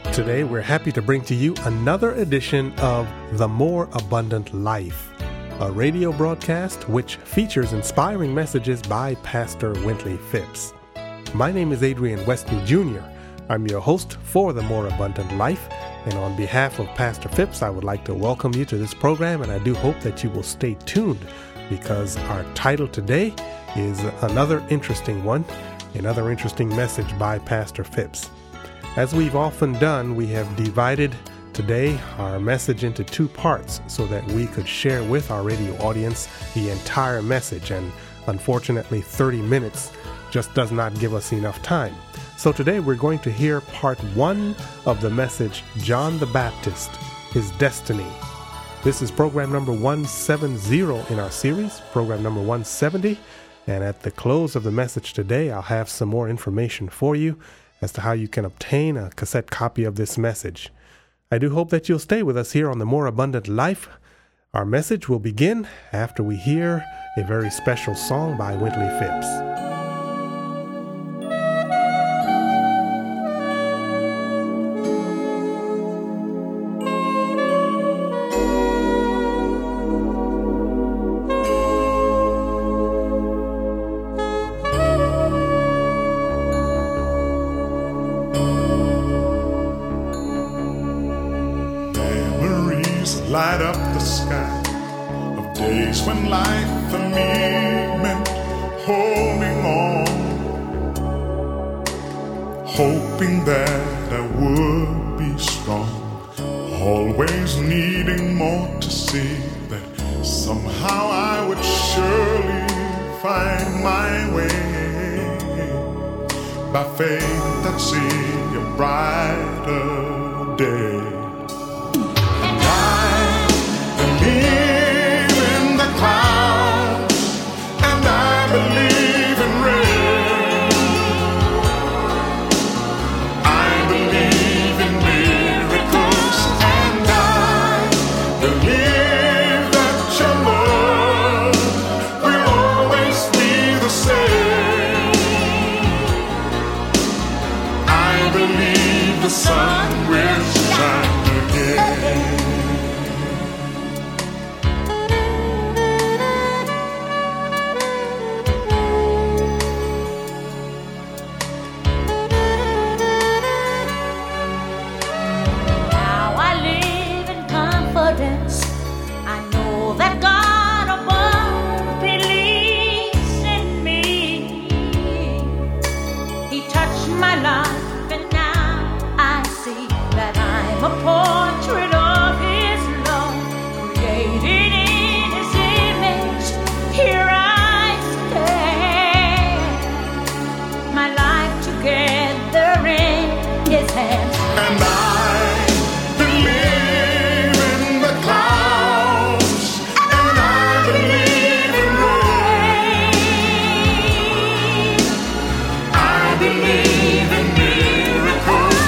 Today, we're happy to bring to you another edition of The More Abundant Life, a radio broadcast which features inspiring messages by Pastor Wintley Phipps. My name is Adrian Westby Jr. I'm your host for The More Abundant Life, and on behalf of Pastor Phipps, I would like to welcome you to this program, and I do hope that you will stay tuned because our title today is another interesting one, another interesting message by Pastor Phipps. As we've often done, we have divided today our message into two parts so that we could share with our radio audience the entire message, and unfortunately 30 minutes just does not give us enough time. So today we're going to hear part one of the message, John the Baptist, His Destiny. This is program number 170 in our series, program number 170, and at the close of the message today, I'll have some more information for you as to how you can obtain a cassette copy of this message. I do hope that you'll stay with us here on The More Abundant Life. Our message will begin after we hear a very special song by Wintley Phipps. Light up the sky of days when life for me meant holding on, hoping that I would be strong, always needing more to see that somehow I would surely find my way. By faith I'd see a brighter day. The sun will shine again. Now I live in confidence. I know that God above believes in me. He touched my life. I'm a portrait of His love, created in His image. Here I stand, my life together in His hands. And I believe in the clouds, and I believe in rain. I believe in miracles.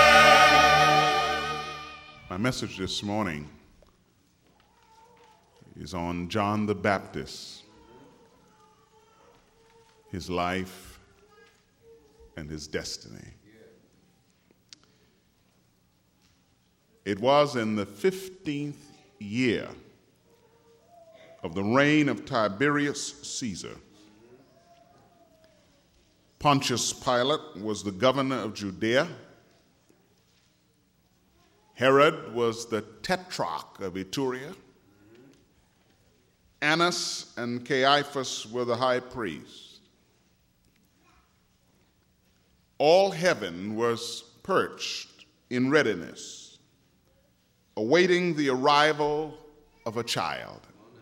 message this morning is on John the Baptist, his life and his destiny. It was in the 15th year of the reign of Tiberius Caesar. Pontius Pilate was the governor of Judea. Herod was the tetrarch of Iturea. Annas and Caiaphas were the high priests. All heaven was perched in readiness, awaiting the arrival of a child.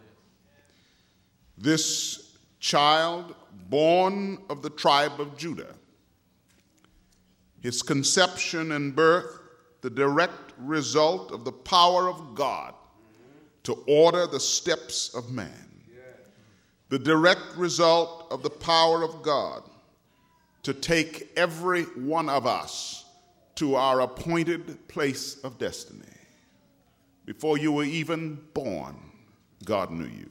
This child, born of the tribe of Judah, his conception and birth, the direct result of the power of God to order the steps of man. The direct result of the power of God to take every one of us to our appointed place of destiny. Before you were even born, God knew you.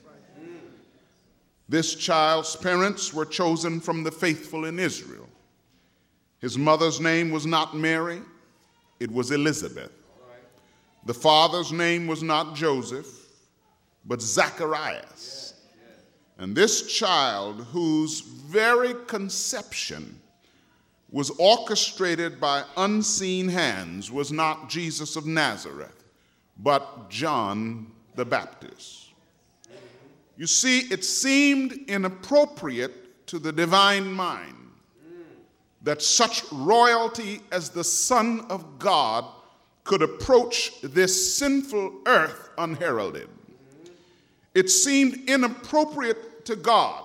This child's parents were chosen from the faithful in Israel. His mother's name was not Mary, it was Elizabeth. The father's name was not Joseph, but Zacharias. And this child, whose very conception was orchestrated by unseen hands, was not Jesus of Nazareth, but John the Baptist. You see, it seemed inappropriate to the divine mind that such royalty as the Son of God could approach this sinful earth unheralded. It seemed inappropriate to God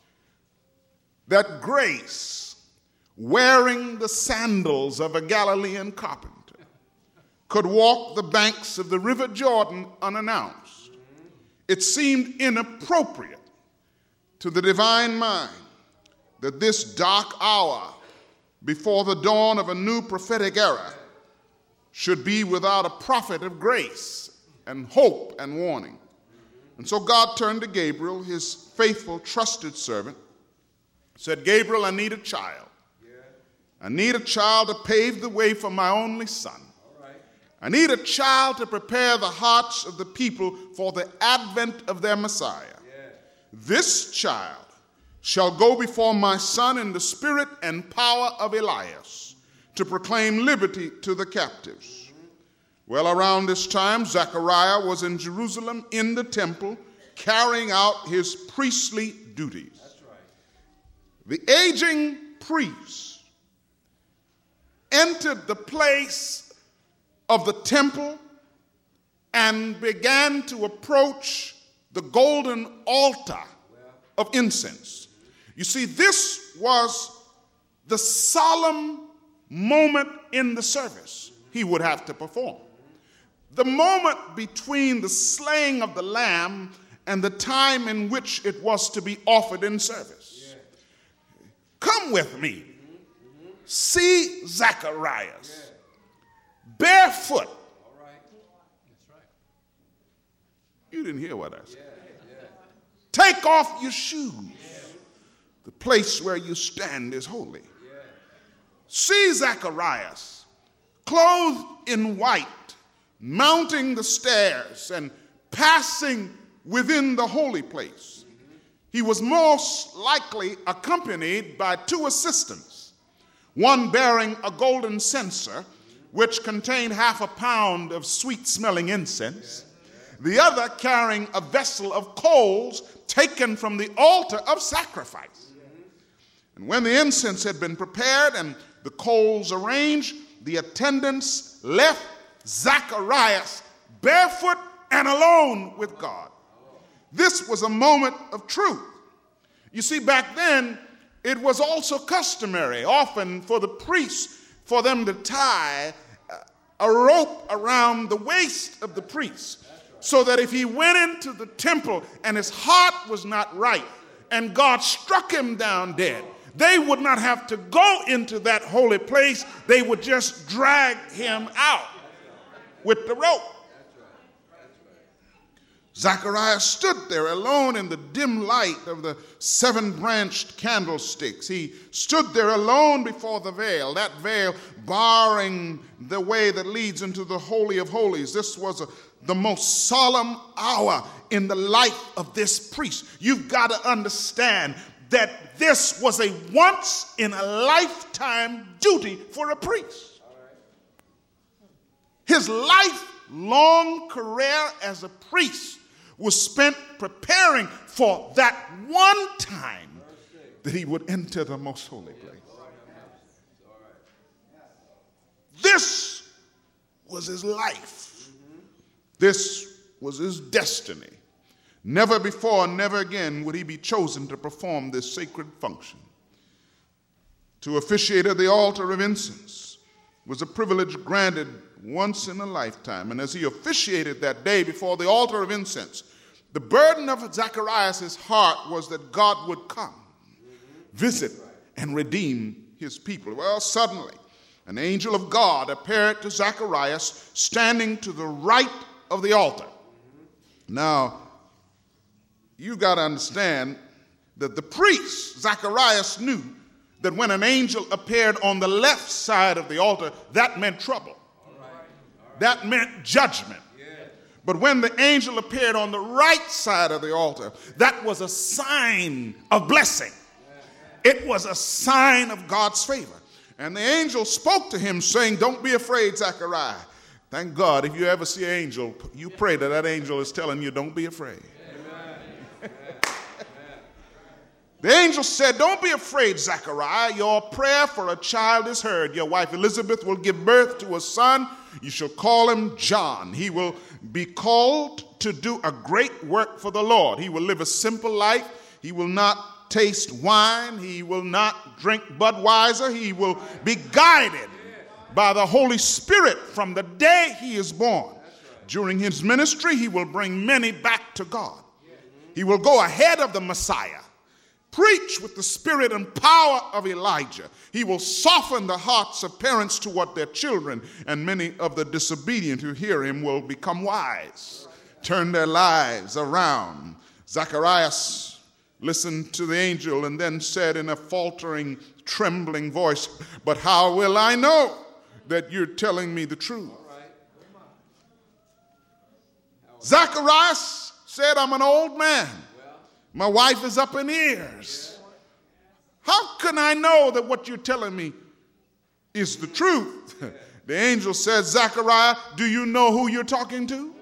that grace, wearing the sandals of a Galilean carpenter, could walk the banks of the River Jordan unannounced. It seemed inappropriate to the divine mind that this dark hour before the dawn of a new prophetic era should be without a prophet of grace and hope and warning. And so God turned to Gabriel, his faithful, trusted servant, said, Gabriel, I need a child. I need a child to pave the way for my only son. I need a child to prepare the hearts of the people for the advent of their Messiah. This child shall go before my son in the spirit and power of Elias to proclaim liberty to the captives. Well, around this time, Zechariah was in Jerusalem in the temple carrying out his priestly duties. The aging priest entered the place of the temple and began to approach the golden altar of incense. You see, this was the solemn moment in the service he would have to perform. The moment between the slaying of the lamb and the time in which it was to be offered in service. Come with me. See Zacharias. Barefoot. You didn't hear what I said. Take off your shoes. The place where you stand is holy. See Zacharias, clothed in white, mounting the stairs and passing within the holy place. He was most likely accompanied by two assistants, one bearing a golden censer, which contained 1/2 pound of sweet-smelling incense, the other carrying a vessel of coals taken from the altar of sacrifice. And when the incense had been prepared and the coals arranged, the attendants left Zacharias barefoot and alone with God. This was a moment of truth. You see, back then, it was also customary, often for the priests, for them to tie a rope around the waist of the priest, so that if he went into the temple and his heart was not right and God struck him down dead, they would not have to go into that holy place. They would just drag him out with the rope. Zacharias stood there alone in the dim light of the 7-branched candlesticks. He stood there alone before the veil, that veil barring the way that leads into the Holy of Holies. This was the most solemn hour in the life of this priest. You've got to understand that this was a once-in-a-lifetime duty for a priest. His lifelong career as a priest was spent preparing for that one time that he would enter the most holy place. This was his life. This was his destiny. Never before, never again would he be chosen to perform this sacred function. To officiate at the altar of incense was a privilege granted once in a lifetime. And as he officiated that day before the altar of incense, the burden of Zacharias' heart was that God would come, visit, and redeem his people. Well, suddenly, an angel of God appeared to Zacharias standing to the right of the altar. Now, you got to understand that the priest, Zacharias, knew that when an angel appeared on the left side of the altar, that meant trouble. That meant judgment. But when the angel appeared on the right side of the altar, that was a sign of blessing. It was a sign of God's favor. And the angel spoke to him saying, "Don't be afraid, Zechariah." Thank God, if you ever see an angel, you pray that that angel is telling you, don't be afraid. The angel said, "Don't be afraid, Zechariah. Your prayer for a child is heard. Your wife Elizabeth will give birth to a son. You shall call him John. He will be called to do a great work for the Lord. He will live a simple life. He will not taste wine. He will not drink Budweiser. He will be guided by the Holy Spirit from the day he is born. During his ministry, he will bring many back to God. He will go ahead of the Messiah, preach with the spirit and power of Elijah. He will soften the hearts of parents toward their children, and many of the disobedient who hear him will become wise, turn their lives around." Zacharias listened to the angel and then said in a faltering, trembling voice, "But how will I know that you're telling me the truth?" Zacharias said, "I'm an old man. My wife is up in years. How can I know that what you're telling me is the truth?" The angel said, "Zachariah, do you know who you're talking to?"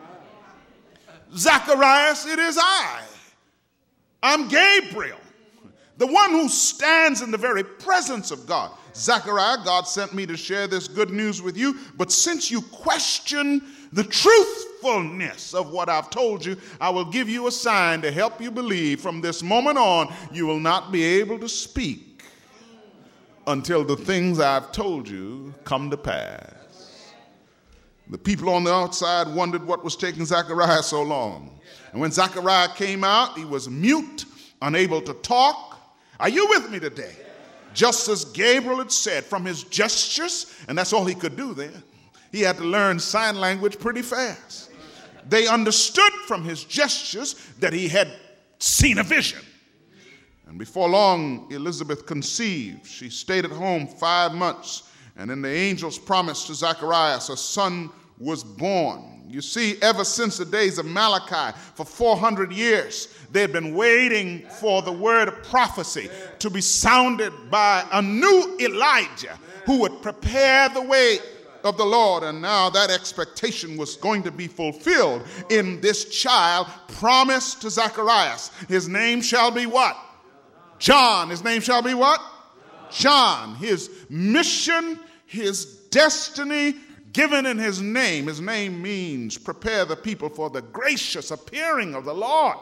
"Zacharias, it is I. I'm Gabriel, the one who stands in the very presence of God. Zachariah, God sent me to share this good news with you, but since you question the truthfulness of what I've told you, I will give you a sign to help you believe. From this moment on, you will not be able to speak until the things I've told you come to pass." The people on the outside wondered what was taking Zechariah so long. And when Zechariah came out, he was mute, unable to talk. Are you with me today? Just as Gabriel had said, from his gestures, and that's all he could do then. He had to learn sign language pretty fast. They understood from his gestures that he had seen a vision. And before long, Elizabeth conceived. She stayed at home 5 months, and in the angel's promise to Zacharias, a son was born. You see, ever since the days of Malachi, for 400 years, they had been waiting for the word of prophecy to be sounded by a new Elijah who would prepare the way of the Lord. And now that expectation was going to be fulfilled in this child promised to Zacharias. His name shall be what? John. His name shall be what? John. His mission, his destiny given in his name. His name means prepare the people for the gracious appearing of the Lord.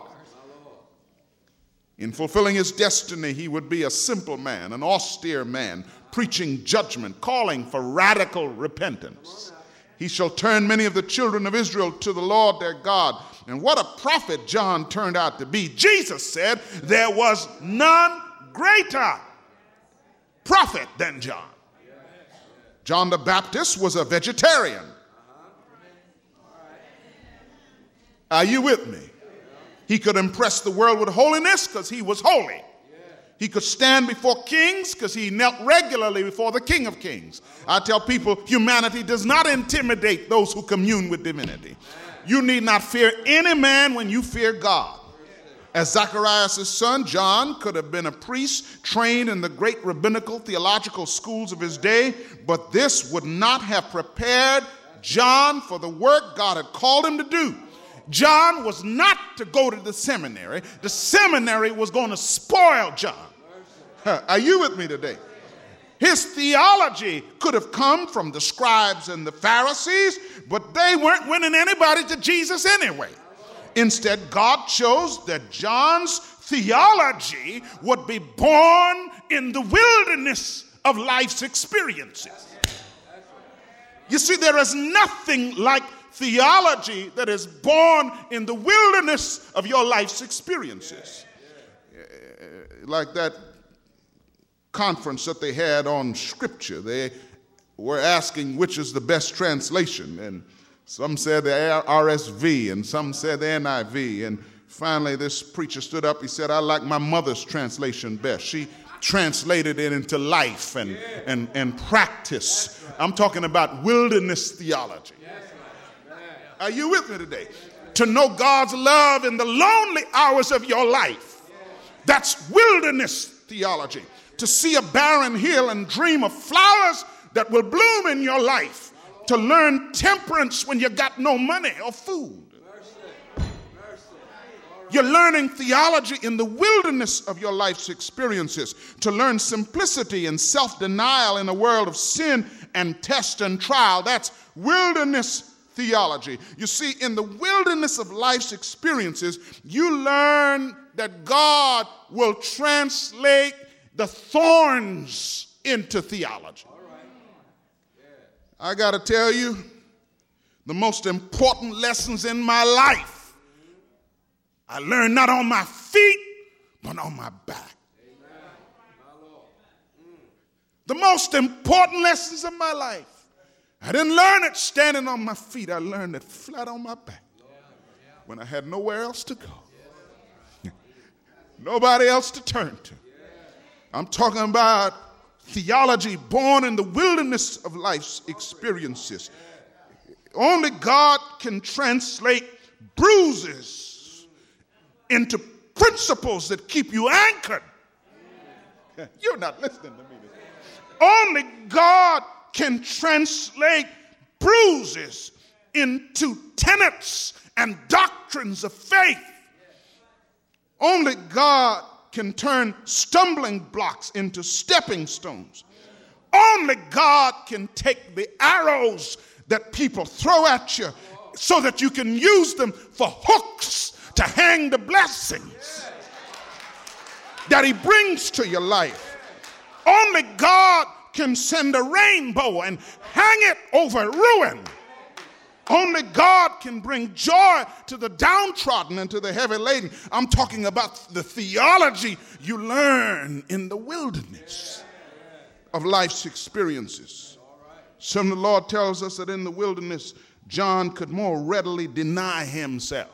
In fulfilling his destiny, he would be a simple man, an austere man, preaching judgment, calling for radical repentance. He shall turn many of the children of Israel to the Lord their God. And what a prophet John turned out to be. Jesus said there was none greater prophet than John. John the Baptist was a vegetarian. Are you with me? He could impress the world with holiness because he was holy. He could stand before kings because he knelt regularly before the King of Kings. I tell people, humanity does not intimidate those who commune with divinity. You need not fear any man when you fear God. As Zacharias' son, John, could have been a priest trained in the great rabbinical theological schools of his day, but this would not have prepared John for the work God had called him to do. John was not to go to the seminary. The seminary was going to spoil John. Are you with me today? His theology could have come from the scribes and the Pharisees, but they weren't winning anybody to Jesus anyway. Instead, God chose that John's theology would be born in the wilderness of life's experiences. You see, there is nothing like theology that is born in the wilderness of your life's experiences. Like that conference that they had on scripture, they were asking which is the best translation, and some said the RSV and some said the NIV, and finally this preacher stood up. He said, I like my mother's translation best. She translated it into life and practice. I'm talking about wilderness theology. Are you with me today? To know God's love in the lonely hours of your life. That's wilderness theology. To see a barren hill and dream of flowers that will bloom in your life. To learn temperance when you got no money or food. You're learning theology in the wilderness of your life's experiences. To learn simplicity and self-denial in a world of sin and test and trial. That's wilderness theology. You see, in the wilderness of life's experiences, you learn that God will translate the thorns into theology. I got to tell you, the most important lessons in my life, I learned not on my feet, but on my back. The most important lessons of my life, I didn't learn it standing on my feet. I learned it flat on my back when I had nowhere else to go. Nobody else to turn to. I'm talking about theology born in the wilderness of life's experiences. Only God can translate bruises into principles that keep you anchored. You're not listening to me. Only God can translate bruises into tenets and doctrines of faith. Only God can turn stumbling blocks into stepping stones. Only God can take the arrows that people throw at you so that you can use them for hooks to hang the blessings that he brings to your life. Only God can send a rainbow and hang it over ruin. Only God can bring joy to the downtrodden and to the heavy laden. I'm talking about the theology you learn in the wilderness of life's experiences. Some of the Lord tells us that in the wilderness, John could more readily deny himself,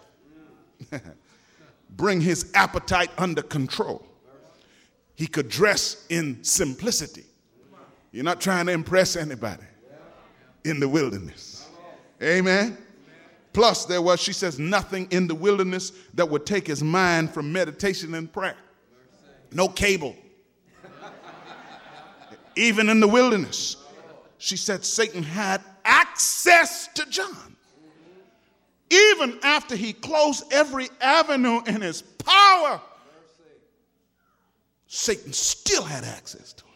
bring his appetite under control. He could dress in simplicity. You're not trying to impress anybody in the wilderness. Amen. Plus, there was, she says, nothing in the wilderness that would take his mind from meditation and prayer. No cable. Even in the wilderness, she said Satan had access to John. Even after he closed every avenue in his power, Satan still had access to him.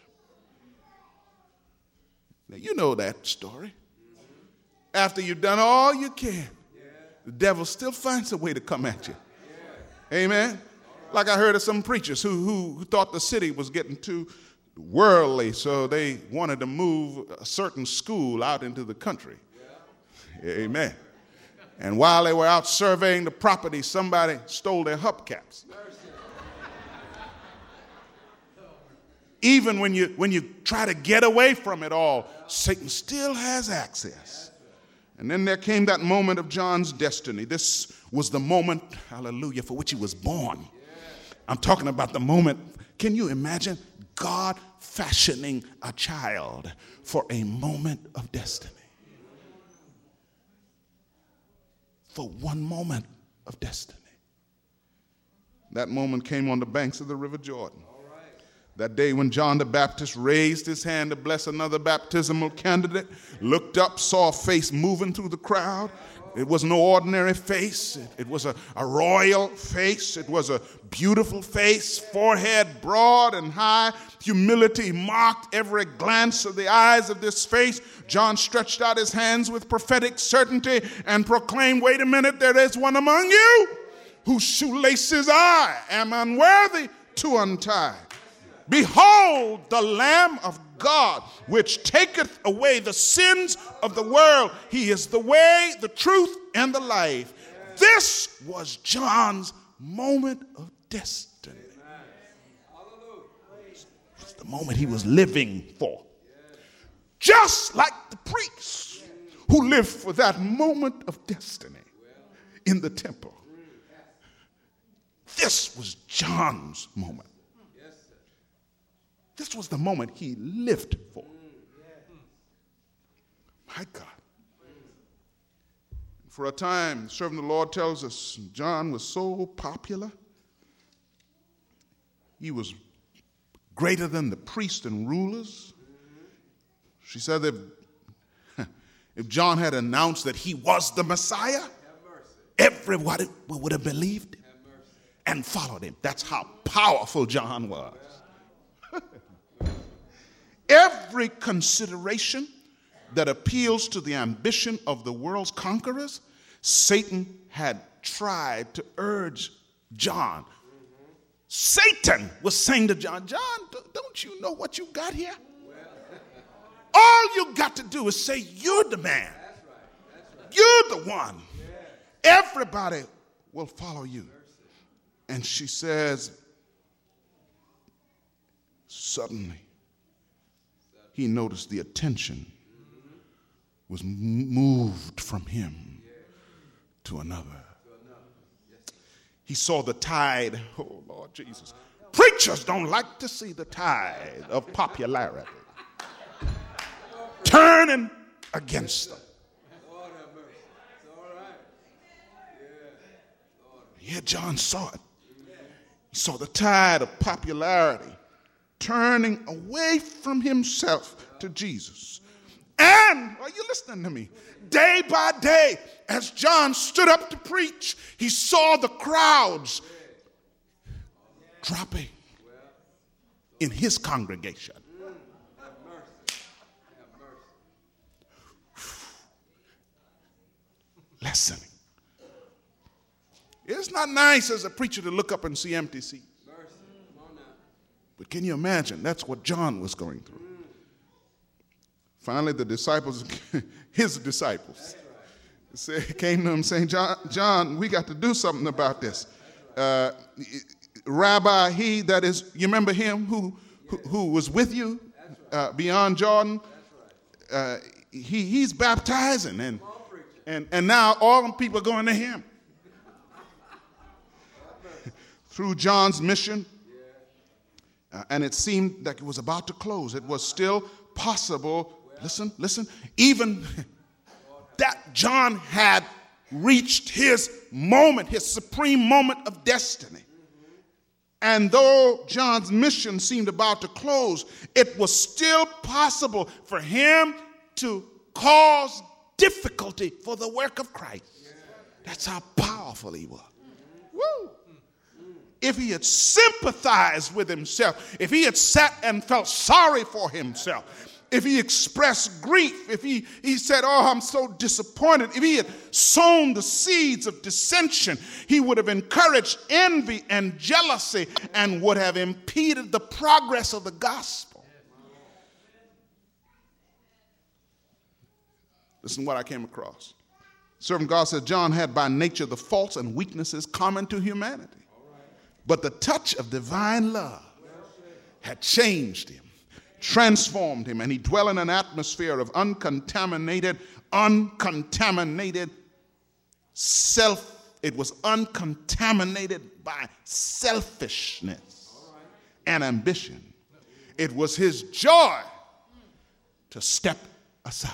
Now, you know that story. After you've done all you can, the devil still finds a way to come at you. Amen. Like I heard of some preachers who thought the city was getting too worldly, so they wanted to move a certain school out into the country. Amen. And while they were out surveying the property, somebody stole their hubcaps. Even when you try to get away from it all, Satan still has access. And then there came that moment of John's destiny. This was the moment, hallelujah, for which he was born. I'm talking about the moment. Can you imagine God fashioning a child for a moment of destiny? For one moment of destiny. That moment came on the banks of the River Jordan. That day when John the Baptist raised his hand to bless another baptismal candidate, looked up, saw a face moving through the crowd. It was no ordinary face. It was a royal face. It was a beautiful face, forehead broad and high. Humility marked every glance of the eyes of this face. John stretched out his hands with prophetic certainty and proclaimed, wait a minute, there is one among you whose shoelaces I am unworthy to untie. Behold the Lamb of God, which taketh away the sins of the world. He is the way, the truth, and the life. This was John's moment of destiny. It's the moment he was living for. Just like the priests who lived for that moment of destiny in the temple. This was John's moment. This was the moment he lived for. My God. For a time, serving the Lord tells us, John was so popular. He was greater than the priests and rulers. She said that if John had announced that he was the Messiah, everybody would have believed him and followed him. That's how powerful John was. Every consideration that appeals to the ambition of the world's conquerors, Satan had tried to urge John. Satan was saying to John, don't you know what you got here? All you got to do is say you're the man. You're the one. Everybody will follow you. And she says, suddenly, he noticed the attention was moved from him to another. He saw the tide. Oh, Lord Jesus. Preachers don't like to see the tide of popularity turning against them. Yeah, John saw it. He saw the tide of popularity turning away from himself to Jesus. And, are you listening to me? Day by day, as John stood up to preach, he saw the crowds dropping in his congregation. Listening. It's not nice as a preacher to look up and see empty seats. But can you imagine? That's what John was going through. Finally, the disciples, his disciples, came to him saying, John, we got to do something about this. Rabbi, he that is, you remember him who was with you beyond Jordan? He's baptizing, and now all the people are going to him. Through John's mission, and it seemed like it was about to close. It was still possible, listen, even that John had reached his moment, his supreme moment of destiny. And though John's mission seemed about to close, it was still possible for him to cause difficulty for the work of Christ. That's how powerful he was. Woo! If he had sympathized with himself, if he had sat and felt sorry for himself, if he expressed grief, if he said, oh, I'm so disappointed, if he had sown the seeds of dissension, he would have encouraged envy and jealousy and would have impeded the progress of the gospel. Listen to what I came across. Servant God said John had by nature the faults and weaknesses common to humanity. But the touch of divine love had changed him, transformed him, and he dwelt in an atmosphere of uncontaminated self. It was uncontaminated by selfishness and ambition. It was his joy to step aside.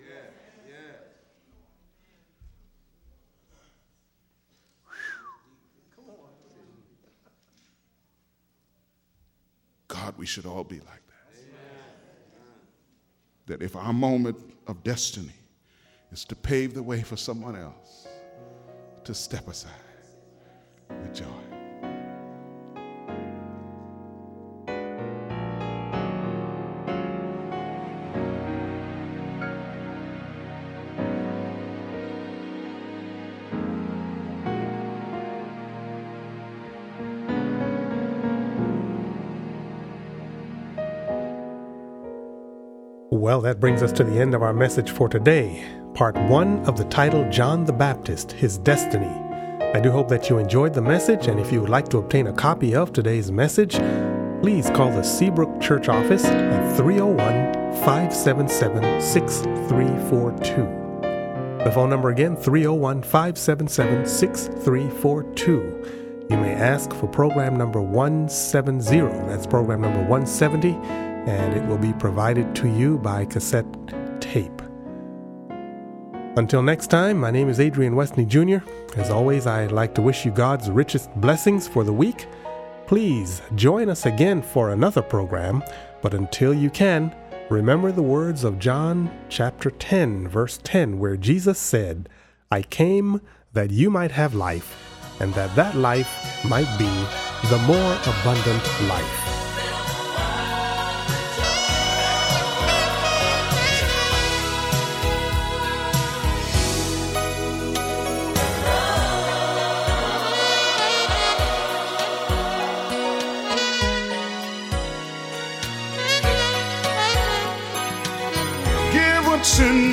God, we should all be like that. That if our moment of destiny is to pave the way for someone else, to step aside with joy. Well, that brings us to the end of our message for today. Part 1 of the title, John the Baptist, His Destiny. I do hope that you enjoyed the message, and if you would like to obtain a copy of today's message, please call the Seabrook Church office at 301-577-6342. The phone number again, 301-577-6342. You may ask for program number 170. That's program number 170, and it will be provided to you by cassette tape. Until next time, my name is Adrian Westney Jr. As always, I'd like to wish you God's richest blessings for the week. Please join us again for another program, but until you can, remember the words of John chapter 10, verse 10, where Jesus said, "I came that you might have life, and that life might be the more abundant life." To